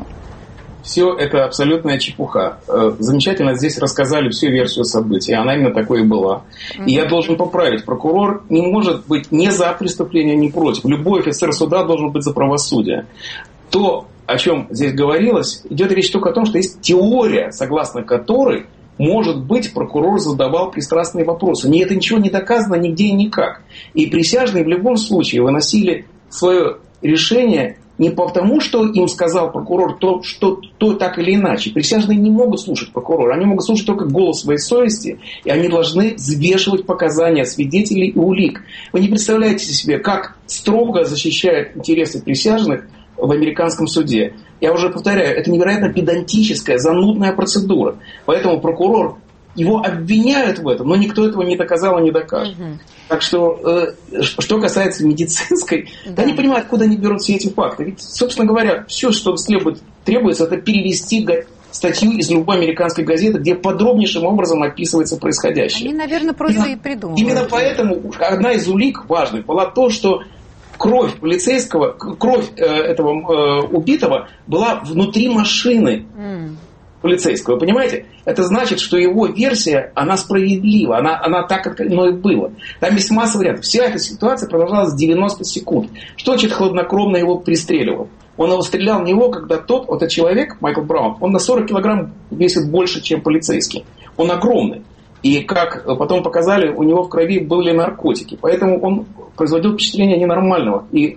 Все это абсолютная чепуха. Замечательно здесь рассказали всю версию событий. Она именно такой и была. И я должен поправить. Прокурор не может быть ни за преступление, ни против. Любой офицер суда должен быть за правосудие. То, о чем здесь говорилось, идет речь только о том, что есть теория, согласно которой, может быть, прокурор задавал пристрастные вопросы. Это ничего не доказано нигде и никак. И присяжные в любом случае выносили свое решение не потому, что им сказал прокурор то так или иначе. Присяжные не могут слушать прокурора. Они могут слушать только голос своей совести. И они должны взвешивать показания свидетелей и улик. Вы не представляете себе, как строго защищают интересы присяжных в американском суде. Я уже повторяю, это невероятно педантическая, занудная процедура. Поэтому прокурор, его обвиняют в этом, но никто этого не доказал и не докажет. Так что, что касается медицинской, они понимают, откуда они берут все эти факты. Ведь, собственно говоря, все, что требуется, это перевести статью из любой американской газеты, где подробнейшим образом описывается происходящее. Они, наверное, просто и придумали. Именно поэтому одна из улик важных была то, что кровь полицейского, кровь этого убитого была внутри машины полицейского. Вы понимаете? Это значит, что его версия, она справедлива. Она так, как оно и было. Там есть масса вариантов. Вся эта ситуация продолжалась 90 секунд. Что значит хладнокровно его пристреливал? Он его стрелял в него, когда этот человек, Майкл Браун, он на 40 килограмм весит больше, чем полицейский. Он огромный. И, как потом показали, у него в крови были наркотики. Поэтому он производил впечатление ненормального. И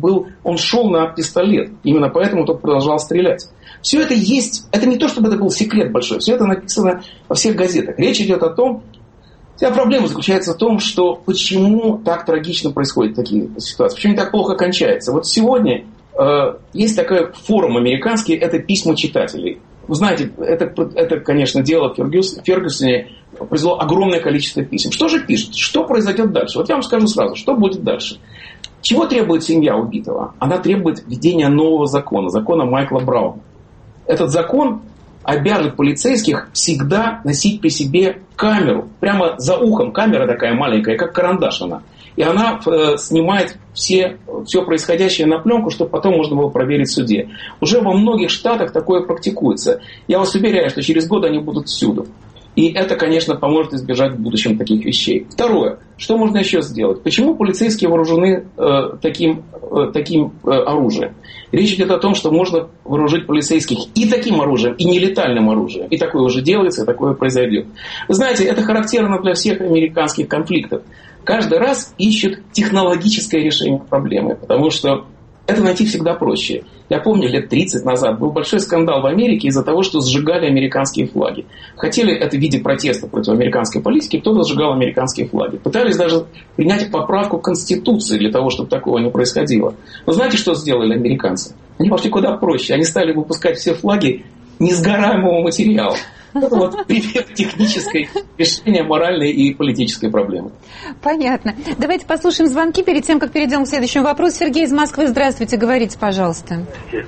он шел на пистолет. Именно поэтому тот продолжал стрелять. Все это есть. Это не то, чтобы это был секрет большой. Все это написано во всех газетах. Речь идет о том, вся проблема заключается в том, что почему так трагично происходят такие ситуации. Почему так плохо кончается. Вот сегодня есть такой форум американский, это письма читателей. Вы знаете, это конечно, дело в Фергюсоне произвело огромное количество писем. Что же пишут? Что произойдет дальше? Вот я вам скажу сразу, что будет дальше. Чего требует семья убитого? Она требует введения нового закона, закона Майкла Брауна. Этот закон обяжет полицейских всегда носить при себе камеру. Прямо за ухом камера такая маленькая, как карандаш она. И она снимает все происходящее на пленку, чтобы потом можно было проверить в суде. Уже во многих штатах такое практикуется. Я вас уверяю, что через год они будут всюду. И это, конечно, поможет избежать в будущем таких вещей. Второе. Что можно еще сделать? Почему полицейские вооружены таким оружием? Речь идет о том, что можно вооружить полицейских и таким оружием, и нелетальным оружием. И такое уже делается, и такое произойдет. Вы знаете, это характерно для всех американских конфликтов. Каждый раз ищут технологическое решение проблемы, потому что это найти всегда проще. Я помню, лет 30 назад был большой скандал в Америке из-за того, что сжигали американские флаги. Хотели это в виде протеста против американской политики, кто-то сжигал американские флаги. Пытались даже принять поправку к Конституции для того, чтобы такого не происходило. Но знаете, что сделали американцы? Они пошли куда проще. Они стали выпускать все флаги несгораемого материала. Это вот пример технической решения моральной и политической проблемы. Понятно. Давайте послушаем звонки перед тем, как перейдем к следующему вопросу. Сергей из Москвы, здравствуйте, говорите, пожалуйста.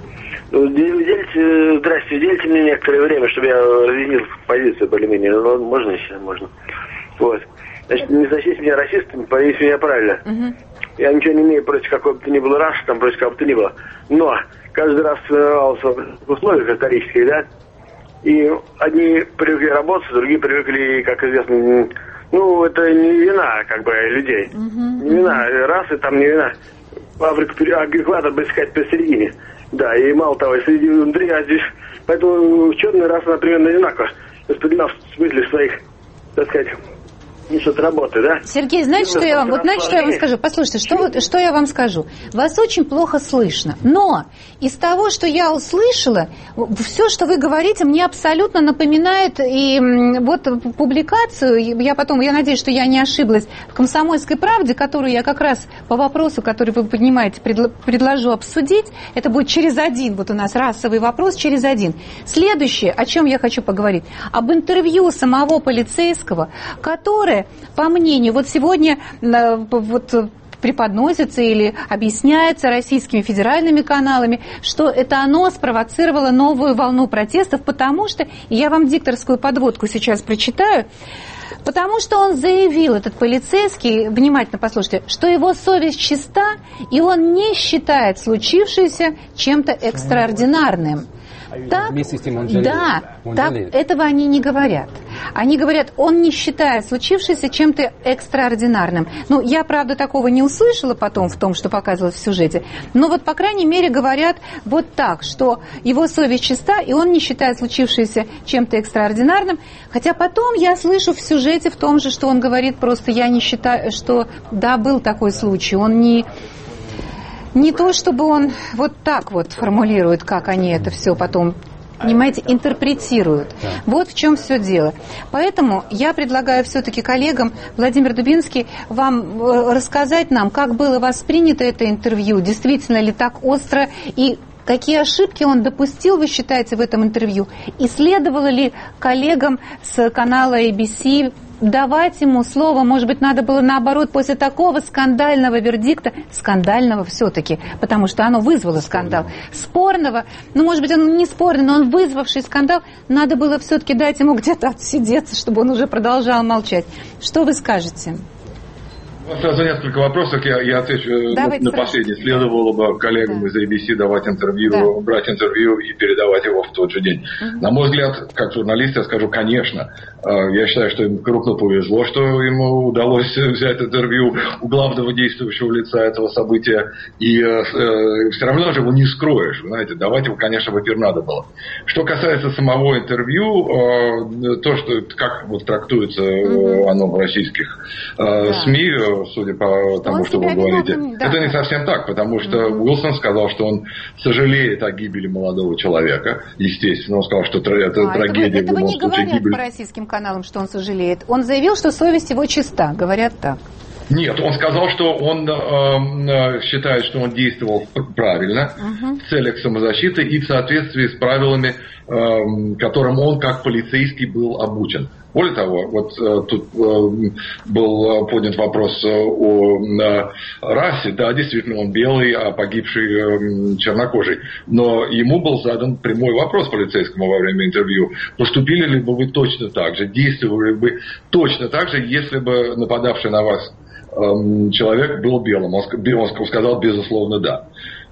Здравствуйте, уделите мне некоторое время, чтобы я разъяснил позицию более-менее. Можно еще? Можно. Вот. Значит, не сочтите меня расистом, поймите меня правильно. Я ничего не имею против какой бы то ни было расы, там против кого бы то ни было. Но каждый раз сформировался в условиях исторических, да, и одни привыкли работать, другие привыкли, как известно, ну, это не вина, как бы, людей. Не вина расы, там не вина. Африка, экватор, бы сказать, посередине. Да, и мало того, среди внутри, а здесь, поэтому черная раса, например, одинаково распределена в смысле своих, так сказать, несут работы, да? Сергей, знаете, что я вам скажу? Послушайте, что я вам скажу? Вас очень плохо слышно. Но из того, что я услышала, все, что вы говорите, мне абсолютно напоминает и вот публикацию, я надеюсь, что я не ошиблась, в «Комсомольской правде», которую я как раз по вопросу, который вы поднимаете, предложу обсудить. Это будет через один, вот у нас расовый вопрос через один. Следующее, о чем я хочу поговорить, об интервью самого полицейского, которое, по мнению, вот сегодня вот преподносится или объясняется российскими федеральными каналами, что это оно спровоцировало новую волну протестов, потому что, и я вам дикторскую подводку сейчас прочитаю, потому что он заявил, этот полицейский, внимательно послушайте, что его совесть чиста, и он не считает случившееся чем-то экстраординарным. Так, этого они не говорят. Они говорят, он не считает случившееся чем-то экстраординарным. Ну, я, правда, такого не услышала потом в том, что показывалось в сюжете. Но вот, по крайней мере, говорят вот так, что его совесть чиста, и он не считает случившееся чем-то экстраординарным. Хотя потом я слышу в сюжете в том же, что он говорит просто, я не считаю, что да, был такой случай. Он не то, чтобы он вот так вот формулирует, как они это все потом, понимаете, интерпретируют. Вот в чем все дело. Поэтому я предлагаю все-таки коллегам, Владимир Дубинский, вам рассказать нам, как было воспринято это интервью, действительно ли так остро, и какие ошибки он допустил, вы считаете, в этом интервью, и следовало ли коллегам с канала ABC давать ему слово, может быть, надо было наоборот после такого скандального вердикта, скандального все-таки, потому что оно вызвало скандал, спорного, ну, может быть, он не спорный, но он вызвавший скандал, надо было все-таки дать ему где-то отсидеться, чтобы он уже продолжал молчать. Что вы скажете? Сразу несколько вопросов, я отвечу на последний. Следовало бы коллегам из ABC давать интервью, брать интервью и передавать его в тот же день. На мой взгляд, как журналист, я скажу, конечно. Я считаю, что им крупно повезло, что ему удалось взять интервью у главного действующего лица этого события. И все равно же его не скроешь. Знаете, давать его, конечно, в эфир надо было. Что касается самого интервью, то, что как вот трактуется оно в российских СМИ, судя по тому, что вы говорите, это не совсем так, потому что Уилсон сказал, что он сожалеет о гибели молодого человека. Естественно, он сказал, что это трагедия. Этого не говорят по российским каналам, что он сожалеет. Он заявил, что совесть его чиста. Говорят так. Нет, он сказал, что он считает, что он действовал правильно в целях самозащиты и в соответствии с правилами, которым он как полицейский был обучен. Более того, вот тут был поднят вопрос о расе. Да, действительно, он белый, а погибший чернокожий. Но ему был задан прямой вопрос полицейскому во время интервью. Поступили ли бы вы точно так же, действовали бы точно так же, если бы нападавший на вас человек был белым? Он сказал, безусловно, да.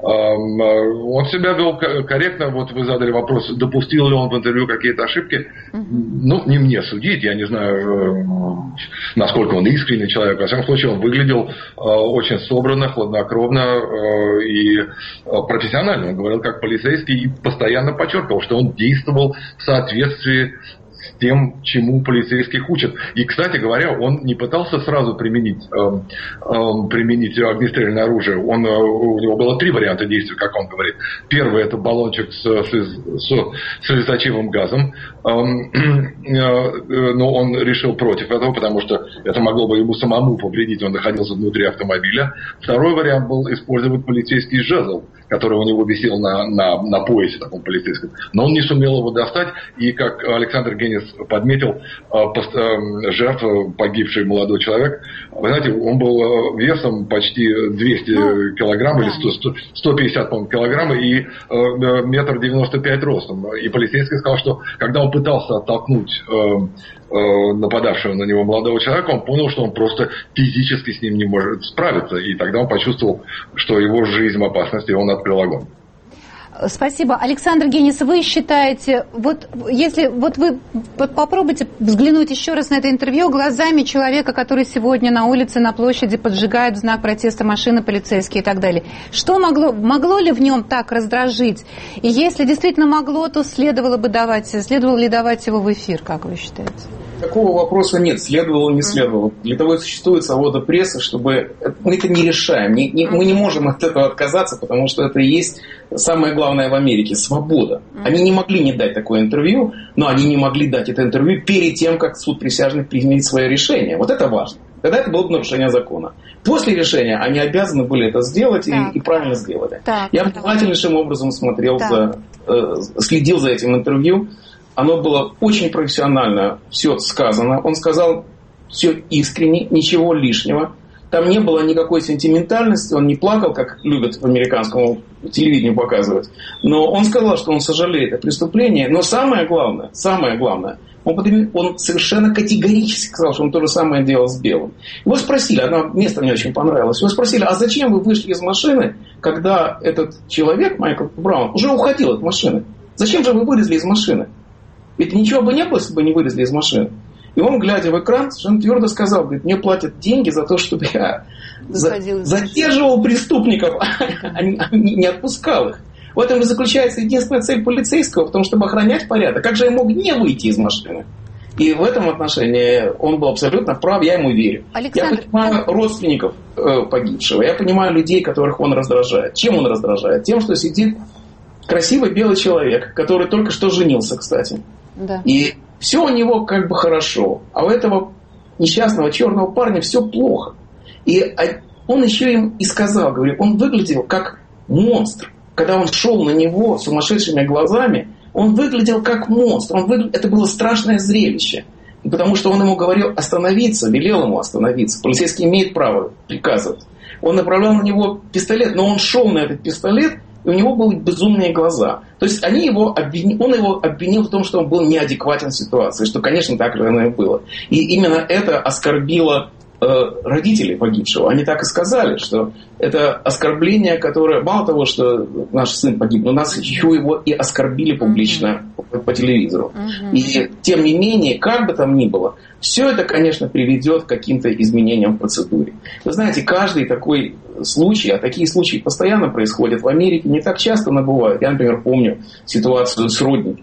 Он себя вел корректно. Вот вы задали вопрос, допустил ли он в интервью какие-то ошибки. Ну, не мне судить, я не знаю, насколько он искренний человек. Во всяком случае, он выглядел очень собранно, хладнокровно и профессионально. Он говорил как полицейский и постоянно подчеркивал, что он действовал в соответствии с тем, чему полицейских учат. И, кстати говоря, он не пытался сразу применить огнестрельное оружие. У него было 3 варианта действий, как он говорит. Первый – это баллончик с слезоточивым газом. Но он решил против этого, потому что это могло бы ему самому повредить. Он находился внутри автомобиля. Второй вариант был использовать полицейский жезл, который у него висел на поясе таком полицейском. Но он не сумел его достать. И, как Александр Генин Генис подметил жертву, погибший молодой человек. Вы знаете, он был весом почти 200 килограмм, или 150, по-моему, килограмм, и 1,95 м ростом. И полицейский сказал, что когда он пытался оттолкнуть нападавшего на него молодого человека, он понял, что он просто физически с ним не может справиться. И тогда он почувствовал, что его жизнь в опасности, и он открыл огонь. Спасибо. Александр Генис, вы считаете, если вы попробуйте взглянуть еще раз на это интервью глазами человека, который сегодня на улице, на площади поджигает в знак протеста машины полицейские и так далее. Что могло ли в нем так раздражить? И если действительно могло, то следовало ли давать его в эфир, как вы считаете? Такого вопроса нет, следовало, не следовало. Для того и существует свобода прессы, чтобы... Мы это не решаем, мы не можем от этого отказаться, потому что это и есть самое главное в Америке – свобода. Они не могли не дать такое интервью, но они не могли дать это интервью перед тем, как суд присяжных примет свое решение. Вот это важно. Тогда это было бы нарушение закона. После решения они обязаны были это сделать и правильно сделали. Я внимательнейшим образом следил за этим интервью. Оно было очень профессионально все сказано. Он сказал все искренне, ничего лишнего. Там не было никакой сентиментальности, он не плакал, как любят в американском телевидении показывать. Но он сказал, что он сожалеет о преступлении. Но самое главное, он совершенно категорически сказал, что он то же самое делал с Белым. Его спросили, одно место мне очень понравилось, его спросили, а зачем вы вышли из машины, когда этот человек, Майкл Браун, уже уходил от машины? Зачем же вы вылезли из машины? Ведь ничего бы не было, если бы не вылезли из машины. И он, глядя в экран, совершенно твердо сказал, говорит, мне платят деньги за то, чтобы я задерживал преступников, а не отпускал их. В этом и заключается единственная цель полицейского, в том, чтобы охранять порядок. Как же я мог не выйти из машины? И в этом отношении он был абсолютно прав, я ему верю. Я понимаю родственников погибшего, я понимаю людей, которых он раздражает. Чем он раздражает? Тем, что сидит красивый белый человек, который только что женился, кстати. Да. И все у него как бы хорошо, а у этого несчастного черного парня все плохо. И он еще им и сказал, говорит, он выглядел как монстр. Когда он шел на него сумасшедшими глазами, он выглядел как монстр. Это было страшное зрелище. И потому что он ему говорил остановиться, велел ему остановиться. Полицейский имеет право приказывать. Он направлял на него пистолет, но он шел на этот пистолет, и у него были безумные глаза. То есть он его обвинил в том, что он был неадекватен в ситуации, что, конечно, так же оно и было. И именно это оскорбило родителей погибшего. Они так и сказали, что это оскорбление, которое, мало того, что наш сын погиб, но нас еще его и оскорбили публично по телевизору. И тем не менее, как бы там ни было, все это, конечно, приведет к каким-то изменениям в процедуре. Вы знаете, каждый такой случай, а такие случаи постоянно происходят в Америке, не так часто, но бывают. Я, например, помню ситуацию с Родни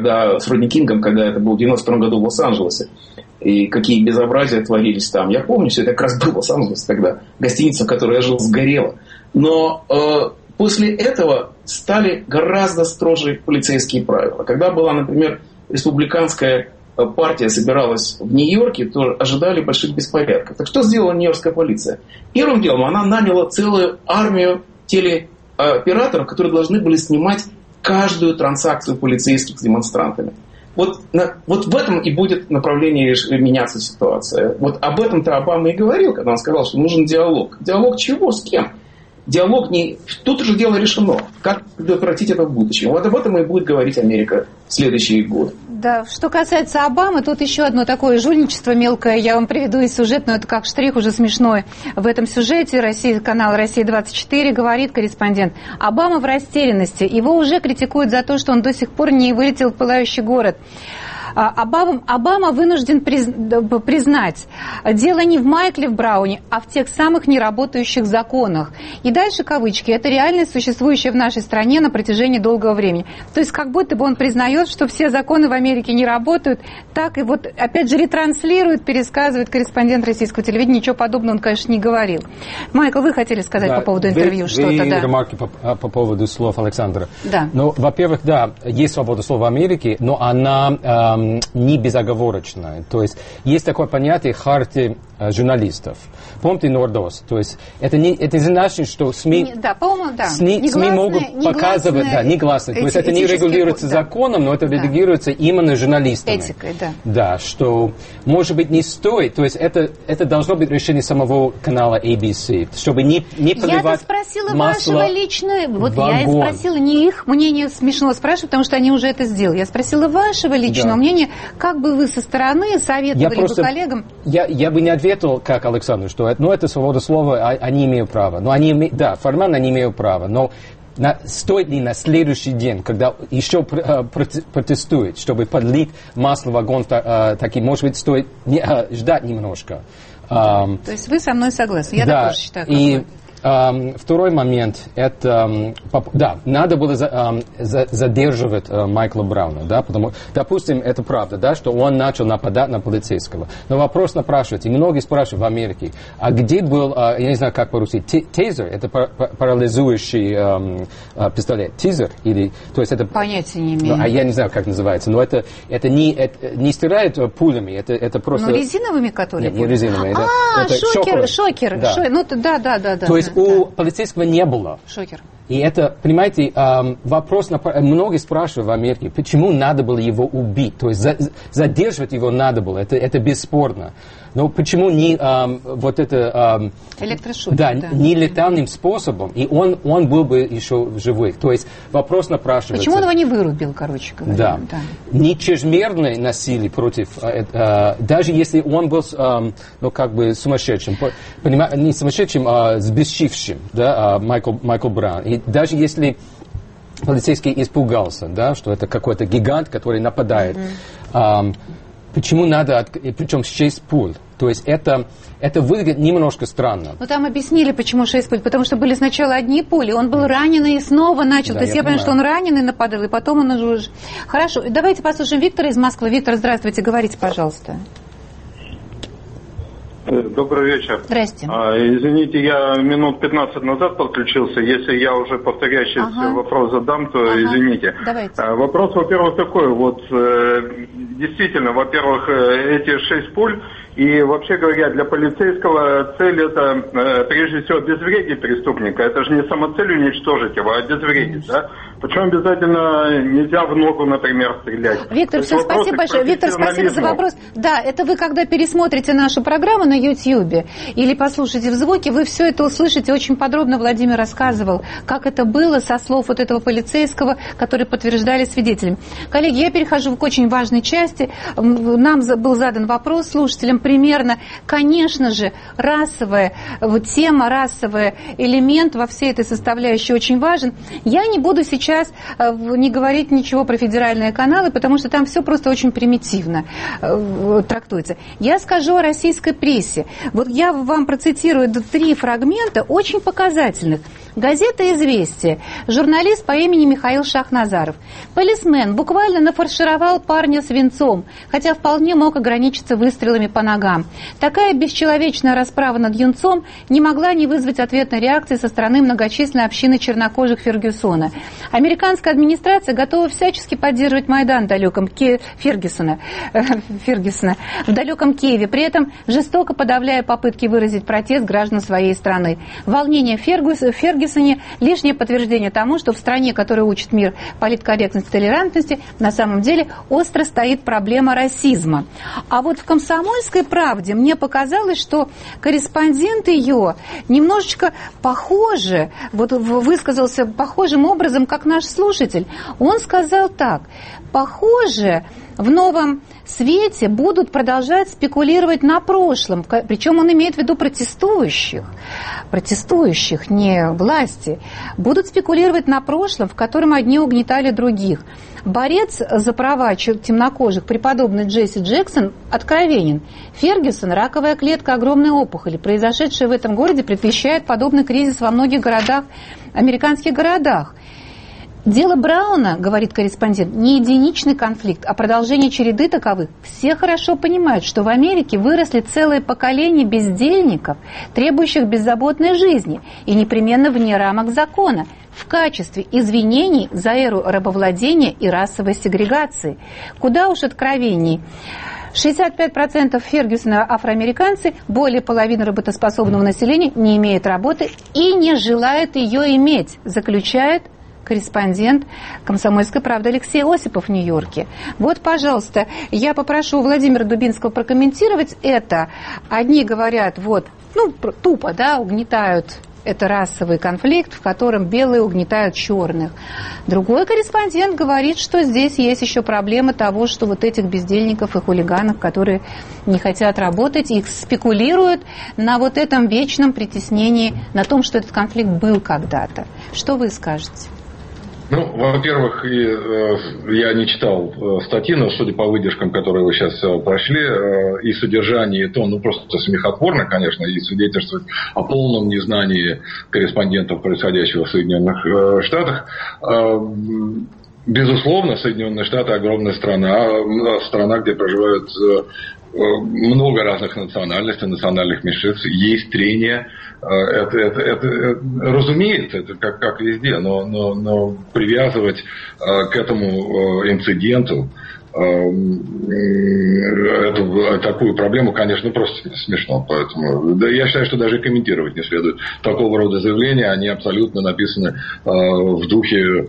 Кингом, когда это было в 92 году в Лос-Анджелесе. И какие безобразия творились там. Я помню, все это как раз было в Лос-Анджелесе тогда. Гостиница, в которой я жил, сгорела. Но после этого стали гораздо строже полицейские правила. Когда была, например, республиканская партия собиралась в Нью-Йорке, то ожидали больших беспорядков. Так что сделала нью-йоркская полиция? Первым делом она наняла целую армию телеоператоров, которые должны были снимать каждую транзакцию полицейских с демонстрантами. Вот в этом и будет направление меняться ситуация. Вот об этом-то Обама и говорил, когда он сказал, что нужен диалог. Диалог чего? С кем? Диалог не... Тут уже дело решено. Как предотвратить это в будущем? Вот об этом и будет говорить Америка в следующие годы. Да, что касается Обамы, тут еще одно такое жульничество мелкое. Я вам приведу из сюжета, но это как штрих уже смешной. В этом сюжете канал «Россия-24» говорит корреспондент: Обама в растерянности. Его уже критикуют за то, что он до сих пор не вылетел в пылающий город. Обама вынужден признать, дело не в Майкле Брауне, а в тех самых неработающих законах. И дальше кавычки. Это реальность, существующая в нашей стране на протяжении долгого времени. То есть как будто бы он признает, что все законы в Америке не работают. Так и вот опять же ретранслирует, пересказывает корреспондент российского телевидения. Ничего подобного он, конечно, не говорил. Майкл, вы хотели сказать по поводу интервью что-то? Ремарки по поводу слов Александра. Да. Ну, во-первых, да, есть свобода слова в Америке, но она не безоговорочная. То есть такое понятие хартии журналистов. Помните Нордост? То есть это не значит, что СМИ, СМИ могут показывать, негласно. То есть это не регулируется законом, но это регулируется именно журналистами. Этикой, да. Да, что, может быть, не стоит. То есть это должно быть решение самого канала ABC, чтобы не поливать Я-то спросила масло вашего личное. Вот в я и огонь. спросила, не их мнение смешно спрашивать, потому что они уже это сделали. Я спросила вашего личного мнения, как бы вы со стороны советовали бы коллегам. Я бы не ответил, как Александр, что это свобода слова, они имеют право. Но формально они имеют право. Но стоит ли на следующий день, когда еще протестуют, чтобы подлить масло в огонь, может быть, стоит ждать немножко. То есть вы со мной согласны? Я тоже считаю. Второй момент, это, надо было задерживать Майкла Брауна, да, потому, допустим, это правда, да, что он начал нападать на полицейского. Но вопрос напрашивается, и многие спрашивают в Америке, а где был, я не знаю, как по-русски, тейзер, это парализующий пистолет, тизер, или, то есть это... Понятия не имею. Я не знаю, как называется, но это не стирает пулями, это просто... Ну, резиновыми, которые? Нет, не резиновыми. Шокер. Да. То есть у полицейского не было. Шокер. И это, понимаете, вопрос, многие спрашивают в Америке, почему надо было его убить, то есть задерживать его надо было, это бесспорно. Но почему не электрошокер, не летальным способом, и он был бы еще в живых. То есть вопрос напрашивается. Почему он его не вырубил, короче говоря? Да. Не чрезмерное насилие против, даже если он был, сумасшедшим, не сумасшедшим, а сбесчившим, да, Майкл Браун. И даже если полицейский испугался, да, что это какой-то гигант, который нападает, почему надо, причем 6 пуль? То есть это выглядит немножко странно. Ну, там объяснили, почему 6 пуль. Потому что были сначала одни пули, он был раненый и снова начал. Да, то есть я понимаю, что он раненый нападал, и потом он уже... Хорошо, давайте послушаем Виктора из Москвы. Виктор, здравствуйте, говорите, пожалуйста. Добрый вечер. Здрасте. Извините, я минут 15 назад подключился. Если я уже повторяющийся вопрос задам, то извините. Давайте. Вопрос, во-первых, такой. Действительно, во-первых, эти 6 пуль, и вообще говоря, для полицейского цель это прежде всего обезвредить преступника. Это же не самоцель уничтожить его, а обезвредить, да? Причем обязательно нельзя в ногу, например, стрелять. Виктор, спасибо большое. Виктор, спасибо за вопрос. Да, это вы, когда пересмотрите нашу программу на YouTube или послушаете в звуке, вы все это услышите. Очень подробно Владимир рассказывал, как это было со слов вот этого полицейского, который подтверждали свидетелям. Коллеги, я перехожу к очень важной части. Нам был задан вопрос слушателям примерно. Конечно же, расовая тема, расовый элемент во всей этой составляющей очень важен. Я не буду сейчас не говорить ничего про федеральные каналы, потому что там все просто очень примитивно трактуется. Я скажу о российской прессе. Вот я вам процитирую 3 фрагмента, очень показательных. Газета «Известия». Журналист по имени Михаил Шахназаров. Полисмен буквально нафаршировал парня свинцом, хотя вполне мог ограничиться выстрелами по ногам. Такая бесчеловечная расправа над юнцом не могла не вызвать ответной реакции со стороны многочисленной общины чернокожих Фергюсона. Американская администрация готова всячески поддерживать Майдан в далеком Фергюсона, в далеком Киеве, при этом жестоко подавляя попытки выразить протест граждан своей страны. Волнение в Фергюсоне – лишнее подтверждение тому, что в стране, которая учит мир политкорректности и толерантности, на самом деле остро стоит проблема расизма. А вот в «Комсомольской правде» мне показалось, что корреспондент ее немножечко похоже, высказался похожим образом, как наш слушатель. Он сказал так: похоже, в новом свете будут продолжать спекулировать на прошлом. Причем он имеет в виду протестующих, не власти. Будут спекулировать на прошлом, в котором одни угнетали других. Борец за права темнокожих, преподобный Джесси Джексон, откровенен. Фергюсон – раковая клетка огромной опухоли. Произошедшее в этом городе предвещает подобный кризис во многих американских городах. Дело Брауна, говорит корреспондент, не единичный конфликт, а продолжение череды таковых. Все хорошо понимают, что в Америке выросли целые поколения бездельников, требующих беззаботной жизни и непременно вне рамок закона, в качестве извинений за эру рабовладения и расовой сегрегации. Куда уж откровенней. 65% Фергюсона афроамериканцы, более половины работоспособного населения не имеет работы и не желает ее иметь, заключает корреспондент «Комсомольской правды» Алексей Осипов в Нью-Йорке. Вот, пожалуйста, я попрошу Владимира Дубинского прокомментировать это. Одни говорят, вот, тупо, да, угнетают. Это расовый конфликт, в котором белые угнетают черных. Другой корреспондент говорит, что здесь есть еще проблема того, что вот этих бездельников и хулиганов, которые не хотят работать, их спекулируют на вот этом вечном притеснении, на том, что этот конфликт был когда-то. Что вы скажете? Во-первых, я не читал статьи, но судя по выдержкам, которые вы сейчас прошли, и содержание, и то, просто смехотворно, конечно, и свидетельствует о полном незнании корреспондентов происходящего в Соединенных Штатах. Безусловно, Соединенные Штаты огромная страна, где проживают много разных национальностей, национальных меньшинств, есть трение. Это разумеется, это как везде, но привязывать к этому инциденту такую проблему, конечно, просто смешно. Поэтому я считаю, что даже комментировать не следует. Такого рода заявления, они абсолютно написаны в духе,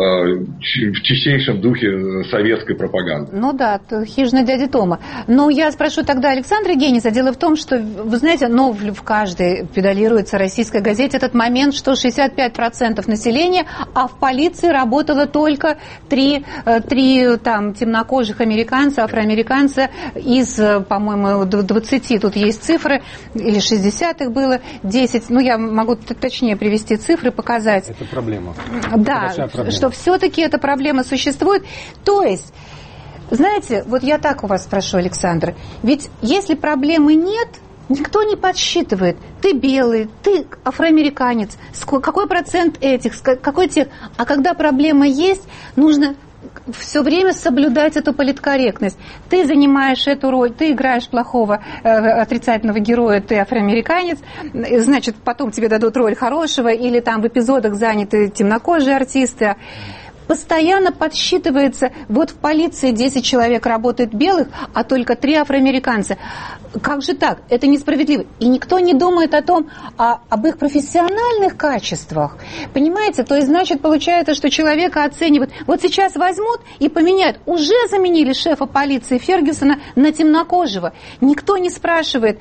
в чистейшем духе советской пропаганды. Хижина дяди Тома. Но я спрошу тогда Александра Гениса. Дело в том, что, вы знаете, в каждой педалируется российской газете этот момент, что 65% населения, а в полиции работало только три темнокожих американца, афроамериканца из, по-моему, 20, тут есть цифры, или 60 их было, 10, я могу точнее привести цифры, показать. Это проблема. Да, что все-таки эта проблема существует. То есть, знаете, вот я так у вас спрошу, Александр, ведь если проблемы нет, никто не подсчитывает. Ты белый, ты афроамериканец, какой процент этих, какой тех. А когда проблема есть, нужно все время соблюдать эту политкорректность. Ты занимаешь эту роль, ты играешь плохого, отрицательного героя, ты афроамериканец, значит, потом тебе дадут роль хорошего, или там в эпизодах заняты темнокожие артисты. Постоянно подсчитывается, вот в полиции 10 человек работает белых, а только 3 афроамериканца. Как же так? Это несправедливо. И никто не думает об их профессиональных качествах. Понимаете? То есть, значит, получается, что человека оценивают. Вот сейчас возьмут и поменяют. Уже заменили шефа полиции Фергюсона на темнокожего. Никто не спрашивает,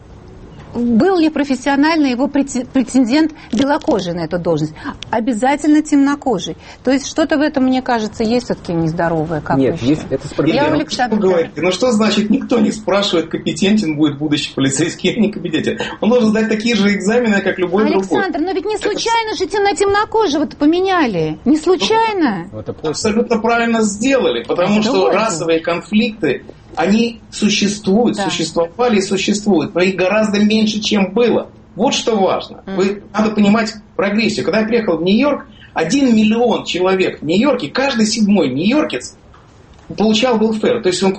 был ли профессионально его претендент белокожий на эту должность. Обязательно темнокожий. То есть что-то в этом, мне кажется, есть все-таки нездоровое. Нет, есть, это справедливо. Что значит, никто не спрашивает, компетентен будет будущий полицейский или некомпетентен? Он должен сдать такие же экзамены, как любой другой. Александр, но ведь не случайно же на темнокожего-то поменяли. Не случайно. Абсолютно правильно сделали, потому что расовые конфликты, они существуют, существовали и существуют, но их гораздо меньше, чем было. Вот что важно. Надо понимать прогрессию. Когда я приехал в Нью-Йорк, 1 миллион человек в Нью-Йорке, каждый 7-й нью-йоркец получал welfare, то есть он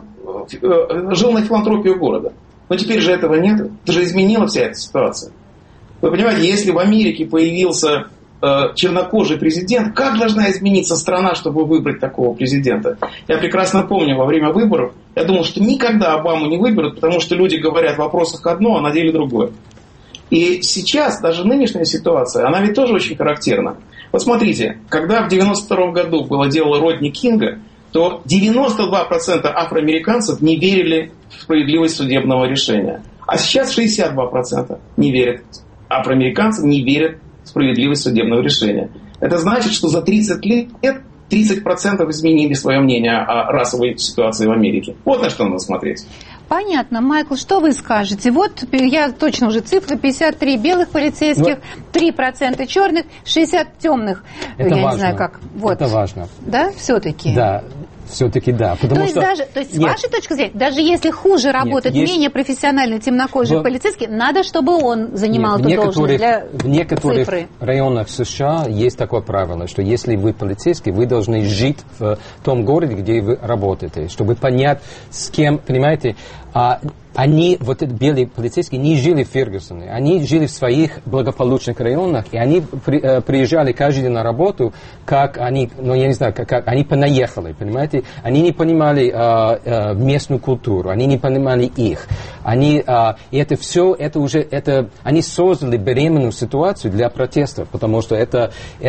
жил на филантропию города. Но теперь же этого нет. Это же изменила вся эта ситуация. Вы понимаете, если в Америке появился чернокожий президент, как должна измениться страна, чтобы выбрать такого президента? Я прекрасно помню, во время выборов я думал, что никогда Обаму не выберут, потому что люди говорят в вопросах одно, а на деле другое. И сейчас, даже нынешняя ситуация, она ведь тоже очень характерна. Вот смотрите, когда в 92 году было дело Родни Кинга, то 92% афроамериканцев не верили в справедливость судебного решения. А сейчас 62% не верят. Афроамериканцы не верят в справедливость судебного решения. Это значит, что за 30 лет 30% изменили свое мнение о расовой ситуации в Америке. Вот на что надо смотреть. Понятно. Майкл, что вы скажете? Вот я точно уже цифры: 53 белых полицейских, 3% черных, 60 темных. Это я важно. Не знаю как. Вот. Это важно. Да, все-таки? Да. Все-таки да. То есть, с вашей точки зрения, даже если хуже работает менее профессиональный темнокожий полицейский, надо, чтобы он занимал эту должность для В некоторых районах США есть такое правило, что если вы полицейский, вы должны жить в том городе, где вы работаете, чтобы понять, с кем, понимаете, они, вот эти белые полицейские, не жили в Фергюсоне, они жили в своих благополучных районах, и они приезжали каждый день на работу, как они, ну я не знаю, как они понаехали, понимаете? Они не понимали местную культуру, они не понимали их. Они, и это все, это уже, они создали беременную ситуацию для протестов, потому что это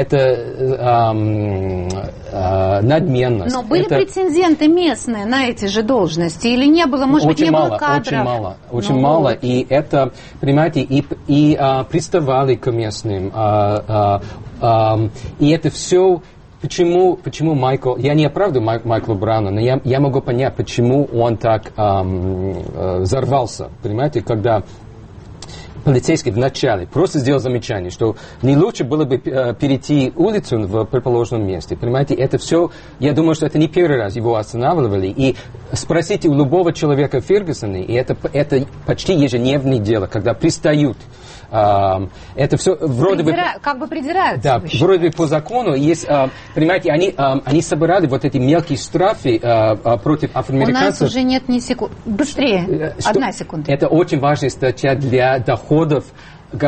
надменность. Но были претенденты местные на эти же должности или не было? Может быть, не было кадров? Очень мало. И это, понимаете, и приставали к местным. И это все... Почему Майкл... Я не оправдываю Майкла Брауна, но я могу понять, почему он так взорвался. Понимаете, когда... полицейский вначале просто сделал замечание, что не лучше было бы перейти улицу в предположенном месте. Понимаете, это все, я думаю, что это не первый раз его останавливали. И спросите у любого человека в Фергюсоне, и это почти ежедневное дело, когда пристают. Это все вроде бы... Как бы придираются. Да, вроде бы по закону есть, понимаете, они собирали вот эти мелкие штрафы против афроамериканцев. У нас уже нет ни секунды. Быстрее. 1 секунда. Это очень важная статья для доходов